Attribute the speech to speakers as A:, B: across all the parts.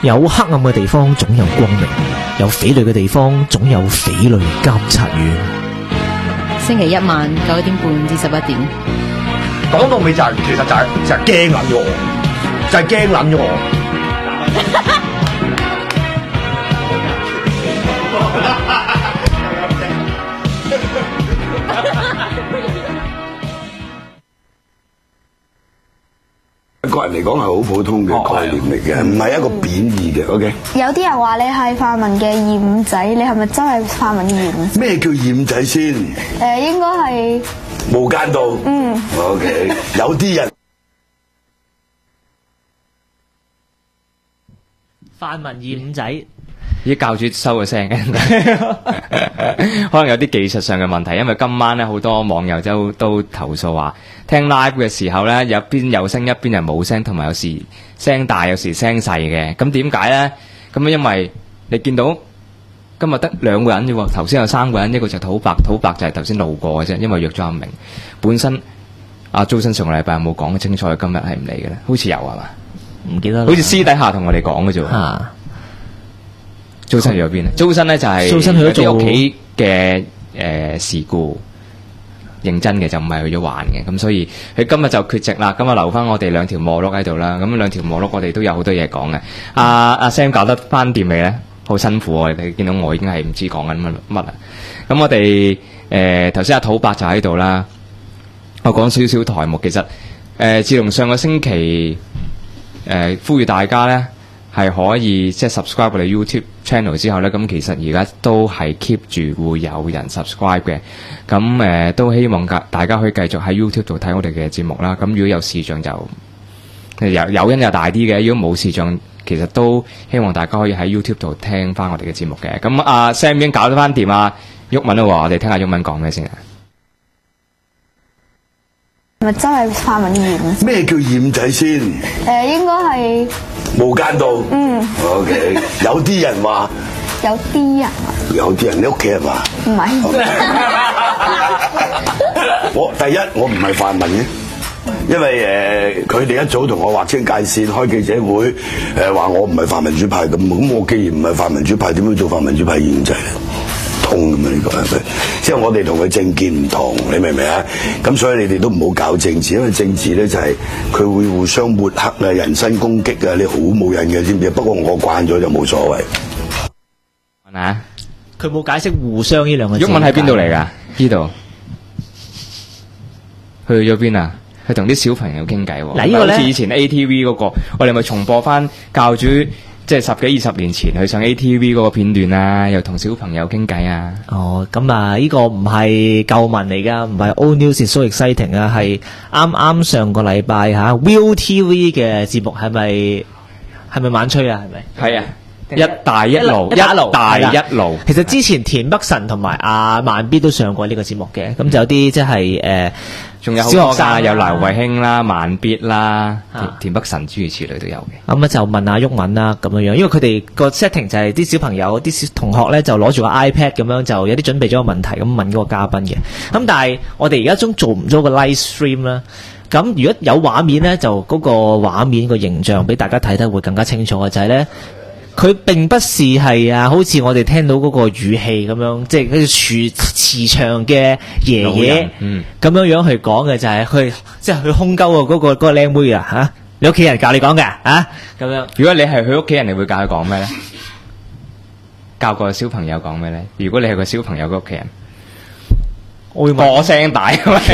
A: 有黑暗嘅地方總有光明，有匪類嘅地方總有匪類監察院。
B: 星期一晚9點半至11點。
C: 講到尾就係、其實就係驚撚咗我，就係驚撚咗我。
D: 個人嚟講係好普通嘅概念嚟嘅，唔係一個貶義嘅。OK。
E: 有啲人話你係泛民嘅二五仔，你係咪真係泛民嘅二五仔？
D: 咩叫二五仔先？
E: 應該係
D: 無間道。OK。有啲人
A: 泛民二五仔。
F: 依教主收咗聲，可能有啲技術上嘅問題，因為今晚咧好多網友都投訴話，聽 live 嘅時候咧，有邊有聲一邊係冇聲，同埋有時聲大，有時聲細嘅。咁點解咧？咁因為你見到今日得2個人啫喎，頭先有3個人，一個就土白就係頭先路過嘅啫，因為約咗阿明。本身阿周生上個禮拜有冇講清楚，今日係唔嚟嘅咧？好似有係嘛？
A: 唔記得啦。
F: 好似私底下同我哋講嘅啫喎。周生去咗邊啊？周生咧就係有啲屋企嘅事故，認真嘅就唔係去咗玩嘅，咁所以佢今日就缺席啦。今日留翻我哋2條摩碌喺度啦。咁2條摩碌我哋都有好多嘢講嘅。阿 Sam 搞得翻掂未咧？好辛苦啊！你見到我已經係唔知講緊乜啦。咁我哋頭先阿土伯就喺度啦。我講少少台目，其實自從上個星期呼籲大家咧。係可以即係 subscribe 我哋 YouTube channel 之後呢，咁其實而家都係 keep 住會有人 subscribe 嘅，咁都希望大家可以繼續喺 YouTube 度睇我哋嘅節目啦。咁如果有視像就有因又大啲嘅，如果冇視像，其實都希望大家可以喺 YouTube 度聽翻我哋嘅節目嘅。咁阿 Sam 已經搞得翻掂啊，毓民啦，我哋聽下毓民講咩先啊？
E: 係咪真係泛民二五？
D: 咩叫二五仔先？
E: 應該係
D: 無間道。OK。有啲人話。
E: 有啲人。
D: 有啲人，你屋企人話？
E: 唔係。
D: 第一，我唔係泛民嘅，因為佢哋一早同我劃清界線，開記者會，話我唔係泛民主派咁我既然唔係泛民主派，點樣做泛民主派二五仔咧？通咁啊！呢個係咪？即係我哋同佢政見唔同，你明唔明啊？咁所以你哋都唔好搞政治，因為政治咧就係佢會互相抹黑啊、人身攻擊啊，你好冇癮嘅，知唔知？不過我慣咗就冇所謂。
F: 係咪啊？
A: 佢冇解釋互相呢兩個字。
F: 毓民喺邊度嚟㗎？呢度去咗邊啊？去同啲小朋友傾偈喎。嗱，呢個咧好似以前 ATV 嗰個，我哋咪重播翻教主。即係10幾20年前去上 ATV 嗰個片段啊，又同小朋友傾偈啊。
A: 哦，咁啊，呢個唔係舊聞嚟噶，唔係 Old News So Exciting 啊，係啱啱上個禮拜吓 ViuTV 嘅節目係咪晚吹啊？係咪？係啊。一帶一路，其實之前田北辰同埋阿慢 B 都上過呢個節目嘅，咁就有啲即係
F: 仲有小學生有劉慧卿啦、慢 B 啦、田北辰諸如此類都有嘅。
A: 咁就問阿毓民啦咁樣樣，因為佢哋個 setting 就係啲小朋友、啲小同學咧就攞住個 iPad 咁樣，就有啲準備咗個問題咁問嗰個嘉賓嘅。咁但係我哋而家做唔咗個 live stream 啦。咁如果有畫面咧，就嗰個畫面個形象俾大家睇得會更加清楚嘅，就係咧。佢並不是係好似我哋聽到嗰個語氣咁樣，即係嗰個慈祥嘅爺爺咁樣樣去講嘅，就係佢即係佢兇鳩嗰個靚妹啊嚇！你屋企人教你講嘅啊咁樣。
F: 如果你係佢屋企人，你會教佢講咩咧？教個小朋友講咩咧？如果你係個小朋友嘅屋企人，我會播聲大啊嘛！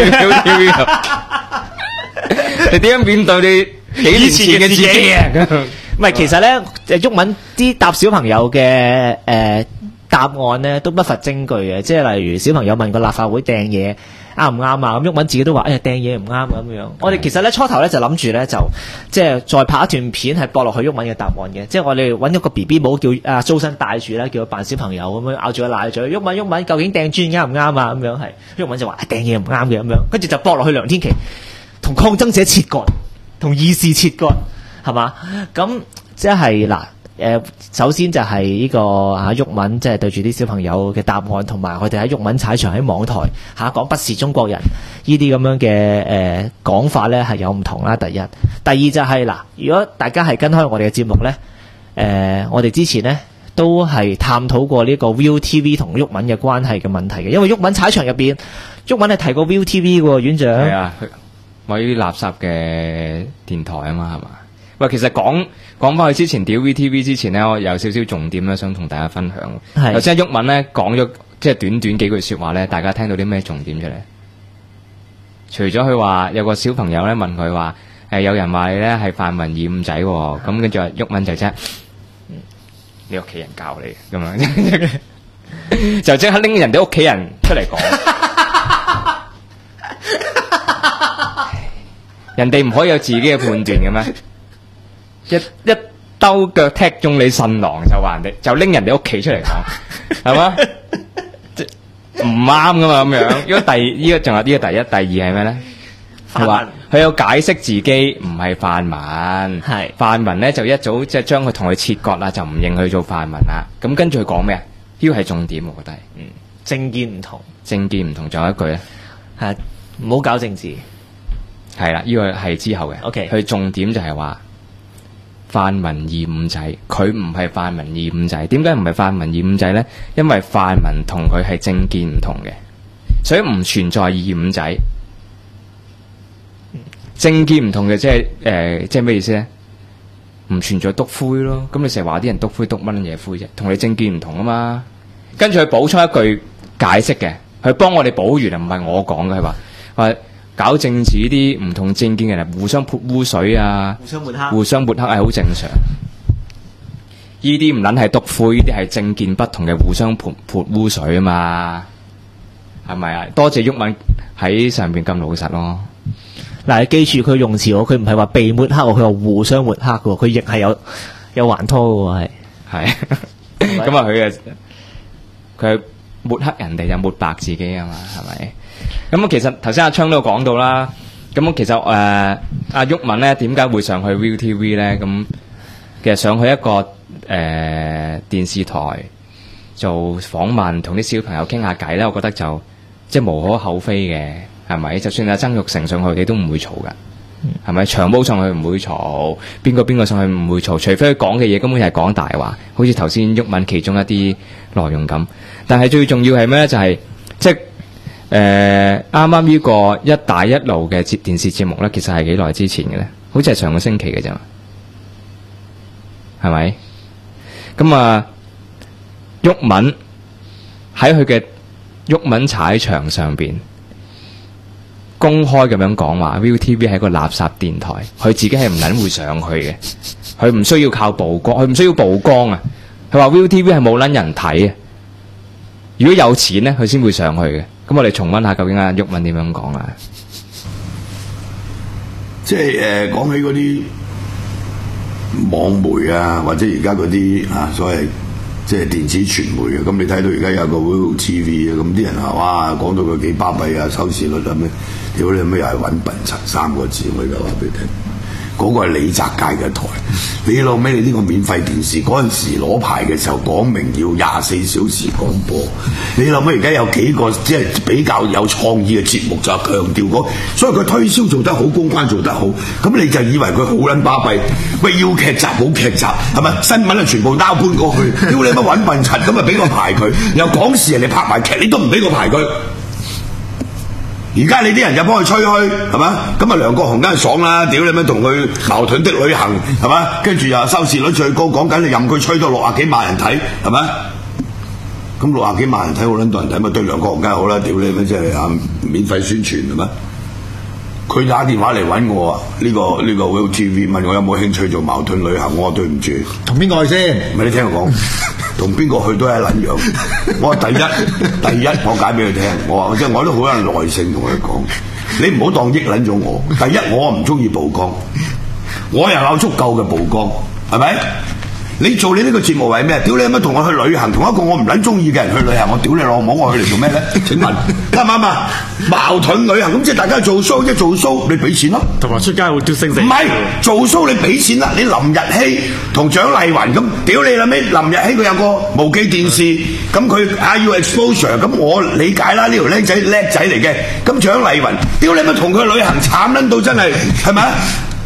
F: 你點樣面對你幾年前嘅自己啊？
A: 唔係，其實咧，毓民啲答小朋友嘅答案咧，都不乏證據嘅。即係例如小朋友問個立法會掟嘢啱唔啱啊？咁毓民自己都話：掟嘢唔啱咁樣。我哋其實咧初頭咧就諗住咧就即係再拍一段片係播落去毓民嘅答案嘅。即係我哋揾咗個 BB 帽叫阿周生帶住啦，叫佢扮小朋友咁樣咬住個奶嘴。毓民究竟掟磚啱唔啱啊？咁樣係毓民就話掟嘢唔啱嘅咁樣，跟住就播落去梁天琦同抗爭者切割，同義士切割。係嘛？咁即係嗱，首先就係呢個毓民，即係對住啲小朋友嘅答案，同埋佢哋喺毓民踩場喺網台講不是中國人呢啲咁樣嘅講法咧係有唔同啦。第一，第二就係嗱，如果大家係跟開我哋嘅節目咧， 我哋之前呢都係探討過呢個 ViuTV 同毓民嘅關係嘅問題嘅，因為毓民踩場入邊，毓民係提過 ViuTV 嘅喎，院長。
F: 係啊，話呢啲垃圾嘅電台啊嘛，係嘛？喂，其實講翻去之前屌 ViuTV 之前呢，我有少少重點咧，想同大家分享。頭先毓民咧講咗即係短短幾句説話咧，大家聽到啲咩重點出嚟？除咗佢話有個小朋友咧問佢話有人話你咧係泛民二五仔喎，咁跟住話毓民就即係你屋企人教你咁樣，就即刻拎人哋屋企人出嚟講，人哋唔可以有自己嘅判斷嘅咩？一兜腳踢中你腎囊就話人哋就拎人哋屋企出嚟講，係嘛？唔啱噶嘛咁樣。如果呢個仲有呢個第一，第二係咩咧？係話佢有解釋自己唔係泛民，係泛民咧就一早即係將佢同佢切割啦，就唔認佢做泛民啦。咁跟住佢講咩啊？呢個係重點，我覺得係，
A: 政見唔同，
F: 政見唔同，仲有一句咧，
A: 係唔好搞政治，
F: 係啦，呢個係之後嘅。
A: OK，
F: 佢重點就係話泛民二五仔，佢唔係泛民二五仔。點解唔係泛民二五仔咧？因為泛民同佢係政見唔同嘅，所以唔存在二五仔。政見唔同嘅，即係咩意思咧？唔存在篤灰咯。咁你成日話啲人篤灰，篤乜嘢灰啫？同你政見唔同啊嘛。跟住佢補充一句解釋嘅，佢幫我哋補完啊，唔係我講嘅。佢話搞政治啲唔同政見嘅人互相潑污水啊，互相抹黑係好正常。呢啲唔撚係篤灰，呢啲係政見不同嘅互相潑污水啊嘛。係咪啊？多謝毓民喺上邊咁老實咯。
A: 嗱，你記住佢用詞喎，佢唔係話被抹黑喎，佢話互相抹黑嘅喎，佢亦係有還拖嘅喎，係。
F: 咁啊，佢抹黑人哋就抹白自己啊嘛，係咪？咁其實頭先阿昌都有講到啦。咁其實阿毓民咧點解會上去 ViuTV 咧？咁其實上去一個電視台做訪問，同啲小朋友傾下偈咧，我覺得就即係無可厚非嘅。係咪？就算阿曾鈺成上去，你都唔會嘈噶。係咪？長毛上去唔會嘈，邊個上去唔會嘈，除非佢講嘅嘢根本係講大話，好似頭先毓民其中一啲內容咁。但係最重要係咩咧？就係即係啱啱呢個一帶一路嘅電視節目咧，其實係幾耐之前嘅咧？好似係上個星期嘅啫嘛，係咪？咁啊，毓民喺佢嘅毓民踩場上邊公開咁樣講話 ViuTV 係一個垃圾電台，佢自己係唔撚會上去嘅，佢唔需要靠曝光，佢唔需要曝光啊！佢話 ViuTV 係冇撚人睇啊！如果有錢咧，佢先會上去嘅。咁我哋重溫下究竟阿毓民點樣講啊？
D: 即係講起嗰啲網媒啊，或者而家嗰啲所謂即係電子傳媒啊，咁你睇到而家有個 ViuTV 啊，咁啲人話哇講到佢幾巴閉啊，收視率啊咩，屌你咩又係揾笨柒3個字，我而家話俾你聽，嗰個係李澤楷嘅台，你老尾你呢個免費電視嗰陣時攞牌嘅時候講明要24小時廣播，你老尾而家有幾個即係比較有創意嘅節目就強調嗰，所以佢推銷做得好，公關做得好，咁你就以為佢好撚巴閉，喂要劇集冇劇集係咪？新聞啊全部撈搬過去，屌你乜揾笨柒咁啊俾個牌佢，又講事人哋拍埋劇你都唔俾個牌佢。而家你啲人就幫佢吹噓係嘛？咁啊梁國雄梗係爽啦，屌你咩同佢矛盾的旅行係嘛？跟住又收視率最高，講緊你任佢吹到60幾萬人睇係嘛？咁60幾萬人睇好撚多人睇咪對梁國雄梗係好啦，屌你咩即係免費宣傳係嘛？佢打電話嚟揾我啊，呢個 ViuTV 問我有冇興趣做矛盾旅行，我話對唔住，
C: 同邊個去先？
D: 唔係你聽我講。同邊個去都係一撚樣。我話第一，我解俾佢聽。我話即係我都好有耐性同佢講，你唔好當益撚咗我。第一，我唔中意曝光，我又有足夠嘅曝光，係咪？你做你呢個節目為咩？屌你乜同我去旅行，同一個我唔撚中意嘅人去旅行，我屌你老母，我去嚟做咩咧？請問啱唔啱啊？矛盾旅行咁即係大家做 show， 即係做 show， 你俾錢咯。同埋出街會嘟星星。唔係做 show 你俾錢啦，你林日曦同蔣麗芸咁，屌你啦咩？林日曦佢有個無記電視，咁佢要 exposure， 咁我理解啦，呢條僆仔叻仔嚟嘅。咁蔣麗芸，屌你乜同佢去旅行慘撚到真係係咪？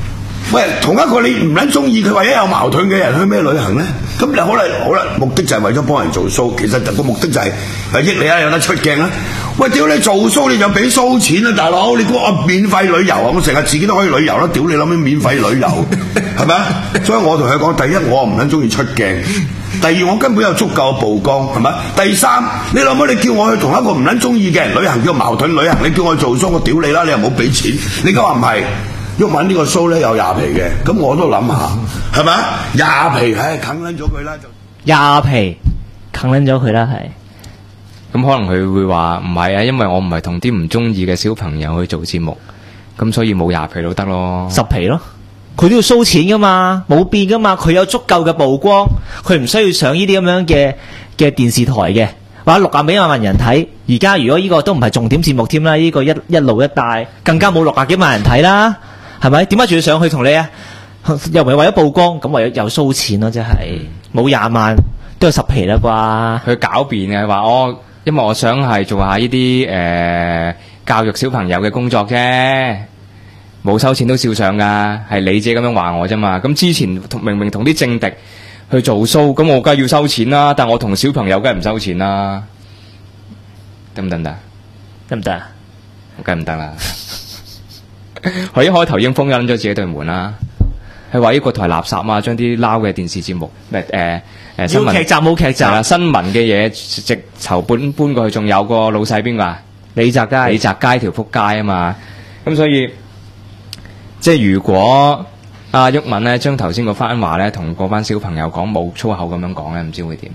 D: 喂，同一個你唔撚中意佢或者有矛盾嘅人去咩旅行咧？咁你好啦，目的就係為咗幫人做 show，其實個目的就係益你啊，有得出鏡啦。喂，屌你做 show 你就俾 show 錢啊，大佬！你估我免費旅遊啊？我成日自己都可以旅遊啦，屌你諗起免費旅遊係咪啊？所以我同佢講，第一我唔撚中意出鏡，第二我根本有足夠嘅曝光係咪？第三你諗下，你叫我去同一個唔撚中意嘅人旅行叫矛盾旅行，你叫我去做 show，我屌你啦！你又冇俾錢，你而家話唔係？毓民呢個 show 咧有廿皮嘅，咁我都諗下，係咪啊？廿皮，啃撚咗佢啦，就
A: 廿皮啃撚咗佢啦，係。
F: 咁可能佢會話唔係啊，因為我唔係同啲唔中意嘅小朋友去做節目，咁所以冇廿皮都得咯
A: ，10皮咯。佢都要收錢噶嘛，冇變噶嘛，佢有足夠嘅曝光，佢唔需要上呢啲咁樣嘅電視台嘅，或者60幾萬人睇。而家如果呢個都唔係重點節目添啦，呢個一路一帶更加冇60幾萬人睇啦。係咪？點解仲要上去同你啊？又唔係為咗曝光，咁為咗又收錢咯，即係冇20萬都有10皮啦啩？
F: 佢狡辯嘅話，因為我想係做下呢啲教育小朋友嘅工作啫，冇收錢都照上噶，係你自己咁樣話我啫嘛。咁之前明明同啲政敵去做 show，咁我梗係要收錢啦，但我同小朋友梗係唔收錢啦，得唔得？
A: 得唔得啊？
F: 梗係唔得啦。佢一開頭已經封印咗自己對門啦，係話呢個台垃圾啊，將啲撈嘅電視節目，新聞
A: 劇集冇劇集，
F: 新聞嘅嘢直頭搬過去，仲有個老細邊個啊？李澤楷條撲街啊嘛，咁所以即係如果阿毓民咧將頭先嗰番話咧同嗰班小朋友講冇粗口咁樣講咧，唔知會點？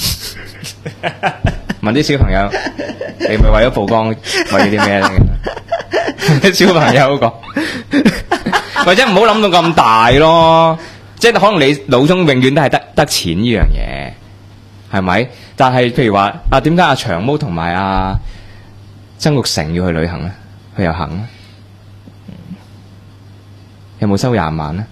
F: 問啲小朋友，你咪為咗曝光，為咗啲咩咧？小朋友講，或者唔好諗到咁大咯，即係可能你腦中永遠都係得錢呢樣嘢，係咪？但係譬如話點解阿長毛同埋阿曾鈺成要去旅行咧？佢又行咧？有冇收20萬咧？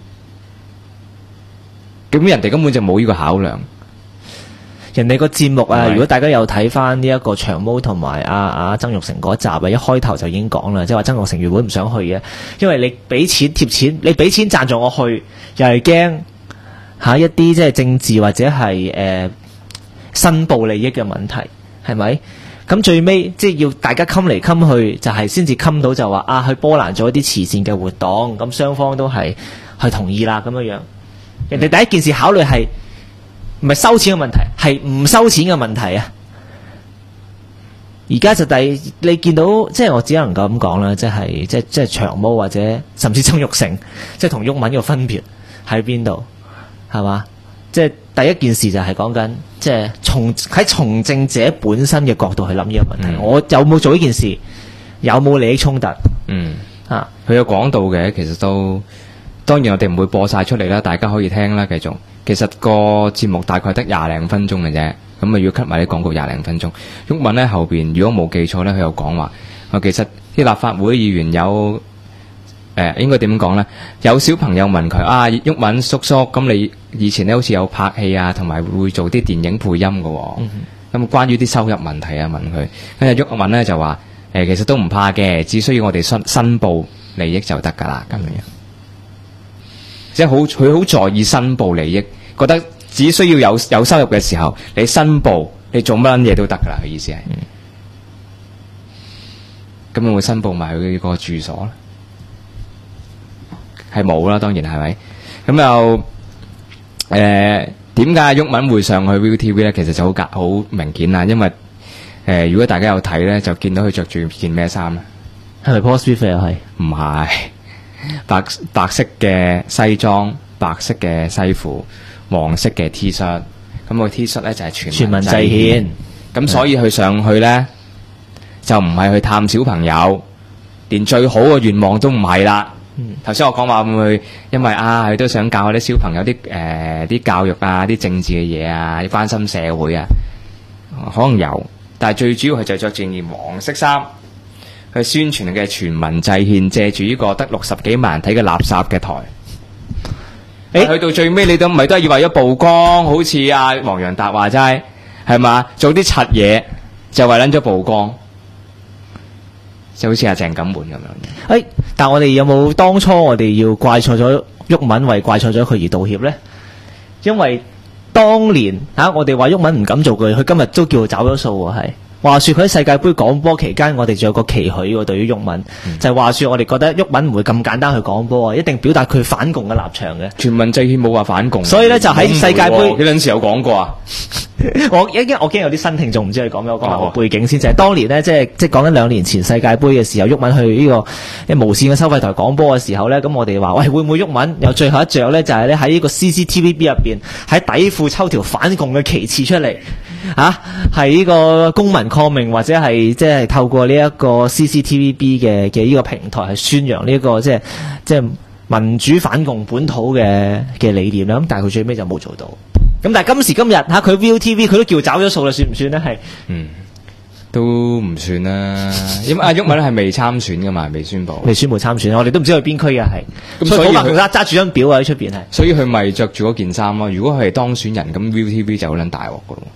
F: 咁人哋根本就冇呢個考量。
A: 人哋個節目啊，如果大家有睇翻呢一個長毛同埋阿曾鈺成嗰集啊，一開頭就已經講啦，即係話曾鈺成原本唔想去嘅，因為你俾錢貼錢，你俾錢贊助我去，又係驚下一啲即係政治或者係申報利益嘅問題，係咪？咁最尾即係要大家冚嚟冚去，就係先至冚到就話去波蘭做一啲慈善嘅活動，咁雙方都係同意啦咁樣樣。人哋第一件事考慮係唔係收錢嘅問題，係唔收錢嘅問題啊！而家就你見到，即係我只能夠咁講啦，即係長毛或者甚至曾鈺成，即係同毓民嘅分別喺邊度？係嘛？即係第一件事就係講緊，即係喺從政者本身嘅角度去諗呢個問題。我有冇做呢件事？有冇利益衝突？
F: 佢有講到嘅，其實都當然我哋唔會播晒出嚟啦，大家可以聽啦，繼續。其實個節目大概得20零分鐘嘅啫，咁啊要 cut 埋啲廣告20零分鐘。毓民咧後邊如果冇記錯咧，佢有講話，其實啲立法會議員有應該點講咧？有小朋友問佢毓民叔叔，咁你以前咧好似有拍戲啊，同埋會做啲電影配音嘅喎。咁關於啲收入問題啊問佢，跟住毓民咧就話其實都唔怕嘅，只需要我哋申報利益就得㗎啦，咁樣。即係佢好在意申報利益，覺得只需要有收入嘅時候，你申報，你做乜嘢都得噶啦。佢意思係，咁有冇申報埋佢個住所咧？係冇啦，當然係咪？咁又點解毓民會上去 ViuTV 咧？其實就好明顯啦，因為如果大家有睇咧，就見到佢着住件咩衫咧？
A: 係咪 Paul Smith 又係？
F: 唔係。白色嘅西裝，白色嘅西褲，黃色嘅 T 恤，咁個 T 恤咧就係全民制憲，咁所以佢上去咧就唔係去探小朋友，連最好嘅願望都唔係啦。頭先我講話會唔會因為佢都想教啲小朋友啲教育啊，啲政治嘅嘢啊，關心社會啊，可能有，但係最主要佢就着住件黃色衫。去宣傳嘅全民制憲，借住呢個得60幾萬人睇嘅垃圾嘅台，去到最尾你都唔係都係以為咗曝光，好似阿黃洋達話齋，係嘛？做啲柒嘢就為撚咗曝光，就好似阿鄭錦滿咁樣。
A: 但係我哋有冇當初我哋要怪錯咗毓民為怪錯咗佢而道歉呢？因為當年我哋話毓民唔敢做佢今日都叫佢找咗數喎，係。話說佢喺世界盃講波期間，我哋仲有個期許喎，對於毓民，就係話說我哋覺得毓民唔會咁簡單去講波啊，一定表達佢反共嘅立場嘅。
F: 全民制憲冇話反共，
A: 所以咧就喺世界盃，
F: 幾陣時有講過啊？
A: 我驚有啲新聽眾唔知你講咩，我講埋個背景先。就係當年咧，即係講緊2年前世界盃嘅時候，毓民去呢個無線嘅收費台講波嘅時候咧，咁我哋話喂，會唔會毓民有最後一着咧？就係咧喺呢個 CCTVB 入邊喺底褲抽條反共嘅旗幟出嚟係呢個公民抗命，或者係即係透過呢一個 CCTVB 嘅呢個平台係宣揚呢個即係民主反共本土嘅理念啦。咁但係佢最尾就冇做到。咁但係今時今日佢 ViuTV 佢都叫找咗數啦，算唔算咧？係
F: 都唔算啦。因為阿毓民係未參選噶嘛，未宣布
A: 參選，我哋都唔知佢邊區嘅係。咁所以佢揸住張表喺出邊係。
F: 所以佢咪着住嗰件衫咯。如果佢係當選人，咁 ViuTV 就好撚大鑊噶咯。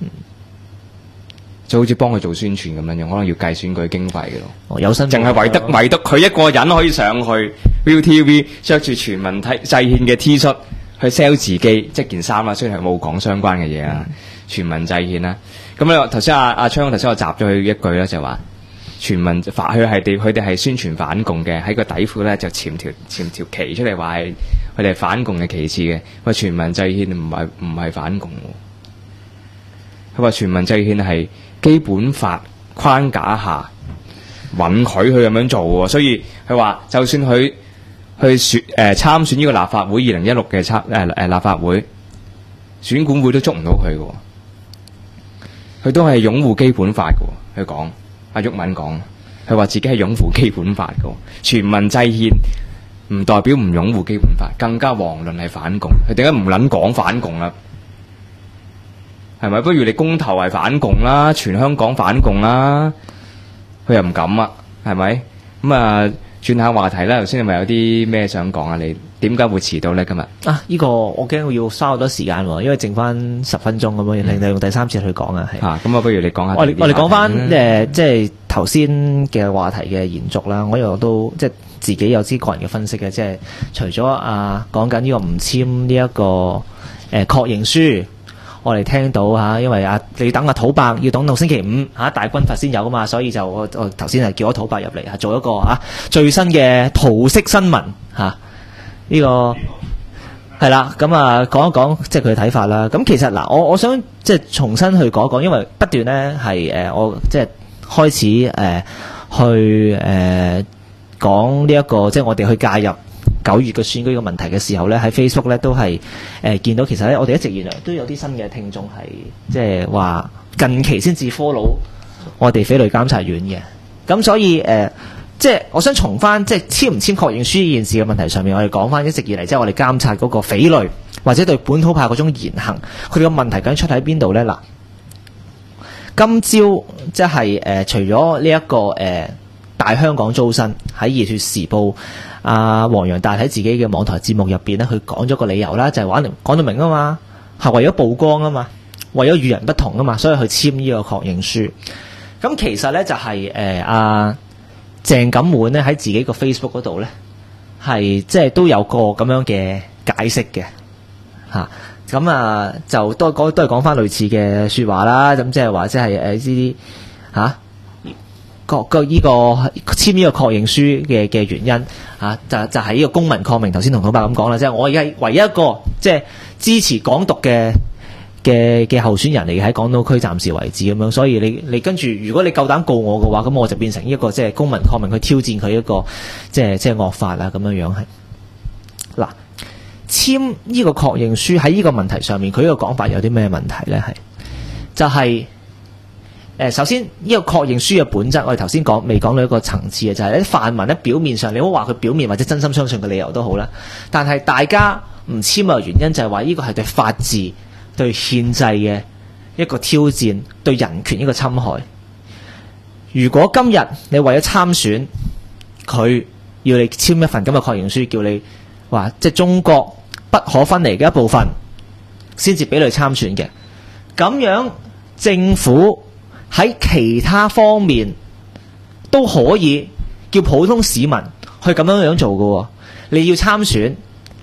F: 就好似幫佢做宣傳咁樣樣，可能要計選舉經費嘅咯。
A: 有薪，
F: 淨係唯獨佢一個人可以上去 ViuTV 着住全民制憲嘅 T 恤去 sell 自己即件衫啦，雖然係冇講相關嘅嘢啦，全民制憲啦。咁咧頭先阿昌頭先我集咗佢一句咧，就話全民佢哋係宣傳反共嘅，喺個底褲咧就潛條旗出嚟，話係佢哋係反共嘅旗幟嘅。話全民制憲唔係反共，佢話全民制憲係基本法框架下允許佢咁樣做喎，所以佢話就算佢去參選呢個立法會2016嘅立法會選管會都捉唔到佢嘅，佢都係擁護基本法嘅。佢講阿毓民講，佢話自己係擁護基本法嘅，全民制憲唔代表唔擁護基本法，更加遑論係反共。佢點解唔撚講反共啦？係咪？不如你公投係反共啦，全香港反共啦，佢又唔敢啊，係咪？咁啊，轉下話題啦。頭先你咪有啲咩想講啊？你點解會遲到咧？今日
A: 呢個我驚要嘥好多時間喎，因為剩翻10分鐘咁樣，令你用第三次去講啊。係
F: 咁不如你講下。
A: 我哋講翻即係頭先嘅話題嘅延續啦。我又都即係自己有啲個人嘅分析嘅，即係除咗講緊呢個唔簽呢一個確認書。我哋聽到因為你等土伯要等到星期5大軍閥先有噶嘛，所以就我頭先係叫咗土伯入嚟做一個最新嘅桃色新聞呢個係啦。咁講一講即係佢嘅睇法啦。咁其實我想即係重新去講一講，因為不斷咧係我即係開始去講呢一個即係我哋去介入9月嘅選舉嘅問題嘅時候咧，喺 Facebook 咧都係見到其實咧，我哋一直以來都有啲新嘅聽眾係即係話近期先至 follow 我哋匪類監察院嘅。咁所以即係我想從翻即係簽唔簽確認書呢件事嘅問題上面，我哋講翻一直以嚟即係我哋監察嗰個匪類或者對本土派嗰種言行，佢哋嘅問題究竟出喺邊度咧？嗱，今朝即係除咗呢一個大香港租身喺《熱血時報》。黃洋達喺自己嘅網台節目入邊咧，佢講咗個理由啦，就係講到明啊嘛，係為咗曝光啊嘛，為咗與人不同啊嘛，所以去簽呢個確認書。咁其實咧就係鄭錦滿咧喺自己個 Facebook 嗰度咧，係即係都有個咁樣嘅解釋嘅嚇。咁就都係講翻類似嘅説話啦。咁即係話即係呢啲嚇。個呢個簽呢個確認書嘅原因就係呢個公民抗命。頭先同土伯咁講啦，即係我而家唯一一個即係支持港獨嘅候選人嚟嘅，喺港島區暫時為止咁樣。所以你跟住，如果你夠膽告我嘅話，咁我就變成一個即係公民抗命去挑戰佢一個即係惡法啦咁樣樣係。嗱，簽呢個確認書喺呢個問題上面，佢呢個講法有啲咩問題咧？係就係。首先呢個確認書嘅本質，我哋頭先未講到一個層次嘅，就係啲泛民咧表面上，你好話佢表面或者真心相信嘅理由都好啦，但係大家唔簽嘅原因就係話呢個係對法治、對憲制嘅一個挑戰，對人權一個侵害。如果今日你為咗參選，佢要你簽一份咁嘅確認書，叫你話即係中國不可分離嘅一部分，先至俾你參選嘅，咁樣政府喺其他方面都可以叫普通市民去咁樣做嘅。你要參選，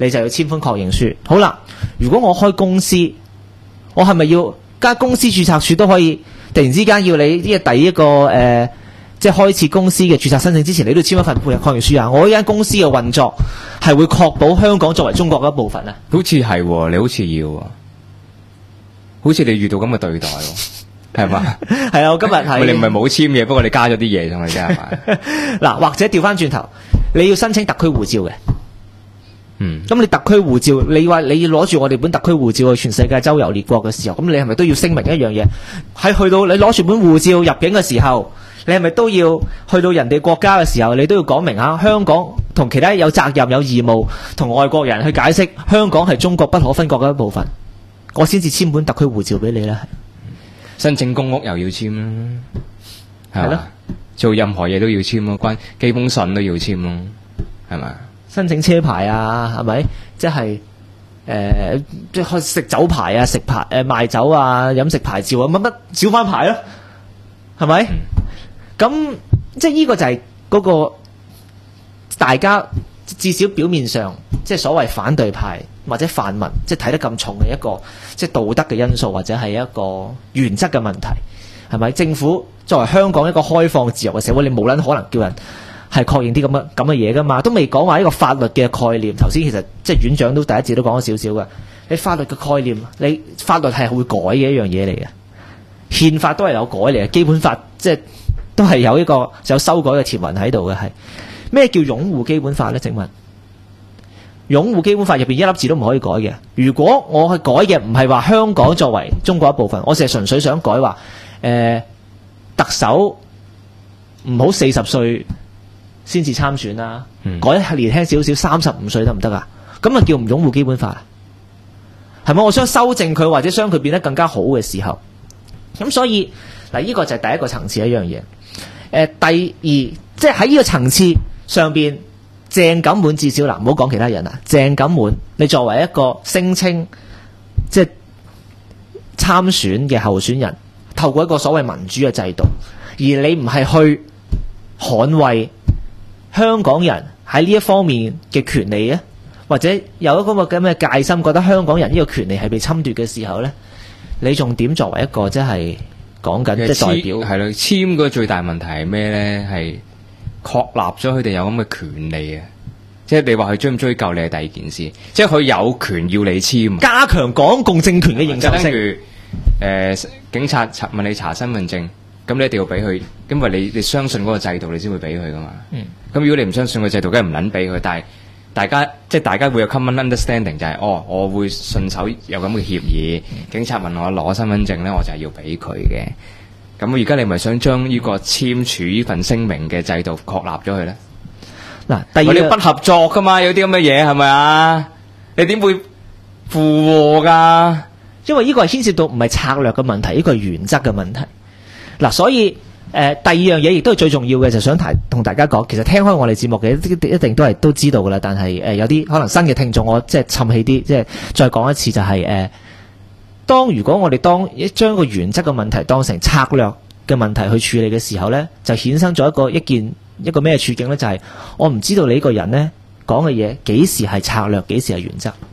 A: 你就要簽封確認書。好啦，如果我開公司，我係咪要間公司註冊處都可以突然之間要你呢個第一個即係開設公司嘅註冊申請之前，你都要簽一份確認書啊？我呢間公司嘅運作係會確保香港作為中國嘅一部分啊？
F: 好似係喎，你好似要啊，好似你遇到咁嘅對待喎。係嘛？
A: 係啊，我今日係
F: 你唔係冇簽嘢，不過你加咗啲嘢上去啫，係嘛？
A: 嗱，或者調翻轉頭，你要申請特區護照嘅。咁你特區護照，你話你要攞住我哋本特區護照去全世界周遊列國嘅時候，咁你係咪都要聲明一樣嘢？喺去到你攞住本護照入境嘅時候，你係咪都要去到人哋國家嘅時候，你都要講明下香港同其他有責任有義務同外國人去解釋香港係中國不可分割嘅一部分，我先至簽本特區護照俾你啦。
F: 申請公屋又要簽啦，係咯，做任何嘢都要簽咯，關基本信都要簽咯，係咪？
A: 申請車牌啊，係咪？即係即係食酒牌啊，食牌賣酒啊，飲食牌照啊，乜小販牌咯，係咪？咁即係呢個就係嗰個大家至少表面上即係所謂反對派或者泛民即係睇得咁重嘅一個即係道德嘅因素，或者係一個原則嘅問題，係咪？政府作為香港一個開放自由嘅社會，你冇撚可能叫人係確認啲咁嘅嘢噶嘛？都未講話一個法律嘅概念。頭先其實即係院長都第一節都講咗少少嘅。你法律嘅概念，你法律係會改嘅一樣嘢嚟嘅，憲法都係有改嚟嘅，基本法即係都係有一個有修改嘅條文喺度嘅。係咩叫擁護基本法呢？請問擁護基本法入邊一粒字都唔可以改嘅。如果我去改嘅唔係話香港作為中國一部分，我淨係純粹想改話特首唔好40歲先至參選啦，改年輕少少35歲得唔得啊？咁啊叫唔擁護基本法啊？係咪？我想修正佢或者將佢變得更加好嘅時候，咁所以嗱，呢個就係第一個層次一樣嘢。第二，即係喺呢個層次上邊，鄭錦滿至少嗱，唔好講其他人啦。鄭錦滿，你作為一個聲稱即係參選嘅候選人，透過一個所謂民主嘅制度，而你唔係去捍衛香港人喺呢一方面嘅權利啊，或者有一個咁嘅戒心，覺得香港人呢個權利係被侵奪嘅時候咧，你仲點作為一個即係講緊即係代表？
F: 係咯，簽個最大問題係咩咧？係確立咗佢哋有咁嘅權利啊！即係你話佢追唔追究你係第二件事，即係佢有權要你簽，
A: 加強港共政權嘅認受性。
F: 例如警察問你查身份證，咁你一定要俾佢，因為你相信嗰個制度，你先會俾佢噶嘛。咁如果你唔相信個制度，梗係唔撚俾佢。但係大家會有 common understanding， 就係我會順手有咁嘅協議。警察問我攞身份證咧，我就係要俾佢嘅。咁而家你咪想將呢個簽署呢份聲明嘅制度確立咗佢咧？
A: 嗱，第二
F: 你不合作噶嘛，有啲咁嘅嘢係咪啊？你點會附和噶？
A: 因為呢個係牽涉到唔係策略嘅問題，呢個係原則嘅問題。嗱，所以第二樣嘢亦都係最重要嘅，就想同大家講，其實聽開我哋節目嘅一定都知道噶啦。但係有啲可能新嘅聽眾，我即係氹氣啲，即係再講一次，就係如果我哋將個原則嘅問題當成策略嘅問題去處理嘅時候咧，就衍生咗一個咩處境咧？就係我唔知道你呢個人咧講嘅嘢幾時係策略，幾時係原則。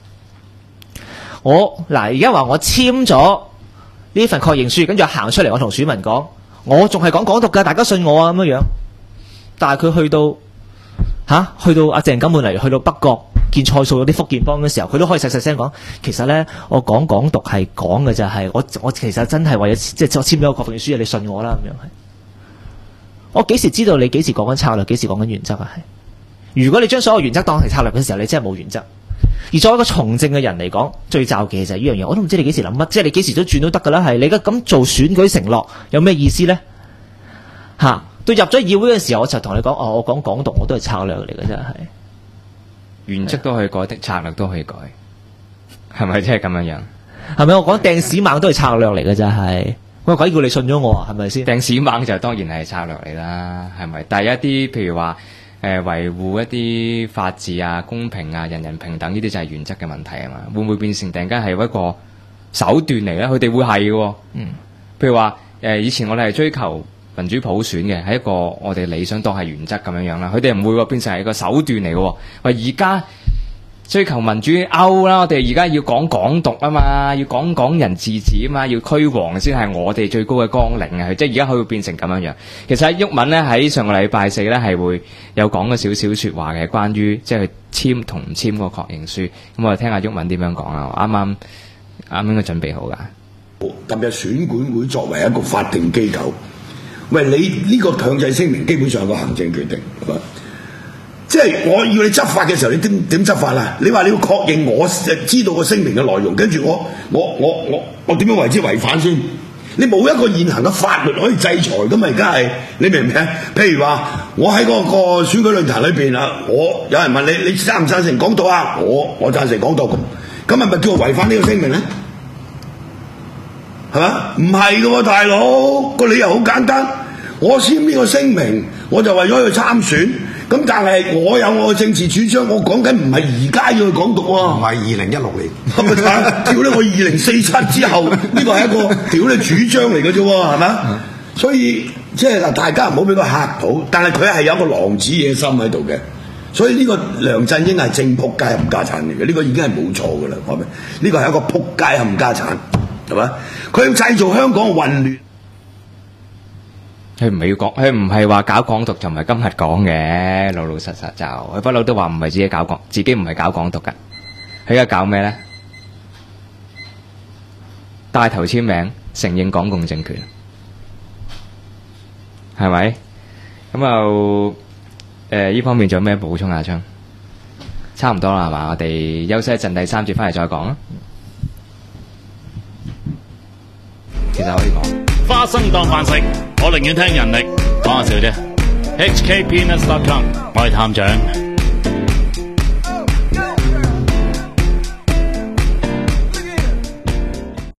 A: 而家話我簽咗呢份確認書，跟住行出嚟，我同選民講，我仲係講港獨噶，大家信我啊咁樣。但係佢去到阿鄭錦滿嚟，去到北角見蔡素嗰啲福建幫嘅時候，佢都可以細細聲講，其實咧我講港獨係講嘅就係我其實真係為咗即係我簽咗個確認書，你信我啦咁樣係。我幾時知道你幾時講緊策略，幾時講緊原則啊？係如果你將所有原則當成策略嘅時候，你真係冇原則。而作為一個從政嘅人嚟講，最罩忌就係呢樣嘢。我都唔知你幾時諗乜，即係你幾時都轉都得噶啦。係你而家咁做選舉承諾有咩意思咧？到入咗議會嘅時候，我就同你講，我講港獨我都係策略嚟嘅，真係
F: 原則都可以改的，策略都可以改，係咪真係咁樣樣？
A: 係咪？我講掟屎猛都係策略嚟嘅，真係。喂，鬼叫你信咗我啊？係咪先？
F: 掟屎猛就當然係策略嚟啦，係咪？但係一啲譬如話維護一啲法治啊、公平啊、人人平等呢啲就係原則嘅問題啊嘛。會唔會變成突然間係一個手段嚟咧？佢哋會係嘅。譬如話以前我哋係追求民主普選嘅，係一個我哋理想當係原則咁樣樣啦。佢哋唔會變成係一個手段嚟嘅。喂，而家追求民主歐啦，我哋而家要講港獨啊嘛，要講港人自治啊嘛，要驅黃先係我哋最高嘅綱領啊！即係而家佢會變成咁樣樣。其實毓民咧喺上個禮拜四咧係會有講咗少少説話嘅，關於即係佢簽同唔簽個確認書。咁我哋聽下毓民點樣講啊！啱應該準備好㗎。
D: 特別係選管會作為一個法定機構，喂，你呢個強制聲明基本上係個行政決定，係嘛？即係我要你執法嘅時候，你點執法啊？你話你要確認我知道個聲明嘅內容，跟住我點樣為之違反先？你冇一個現行嘅法律可以制裁㗎嘛？而家係你明唔明啊？譬如話我喺嗰個選舉論壇裏邊啊，我有人問你贊唔贊成港獨啊？我贊成港獨咁係咪叫我違反呢個聲明咧？係嘛？唔係㗎喎，大佬，個理由好簡單，我簽呢個聲明，我就為咗去參選。咁但係我有我嘅政治主張，我講緊唔係而家要去港獨喎，
C: 唔係2016年，
D: 係咪屌咧？我2047之後，呢個係一個屌咧主張嚟嘅啫喎，係咪？所以即係嗱，大家唔好俾佢嚇到，但係佢係有一個狼子野心喺度嘅，所以呢個梁振英係正仆街冚家產嚟嘅，呢個已經係冇錯㗎啦，係咪？呢個係一個仆街冚家產，係咪？佢要製造香港嘅混亂。
F: 佢唔係要講，佢唔係話搞港獨就唔係今日講嘅，老老實實就佢不嬲都話唔係自己搞港，自己唔係搞港獨噶。佢而家搞咩咧？帶頭簽名承認港共政權，係咪？咁又呢方面仲有咩補充啊？昌，差唔多啦，係嘛？我哋休息一陣，第三節翻嚟再講啦。其實可以講。
G: 花生當飯食，我寧願聽人力。講下笑啫。HKpeanuts.com，我係探長。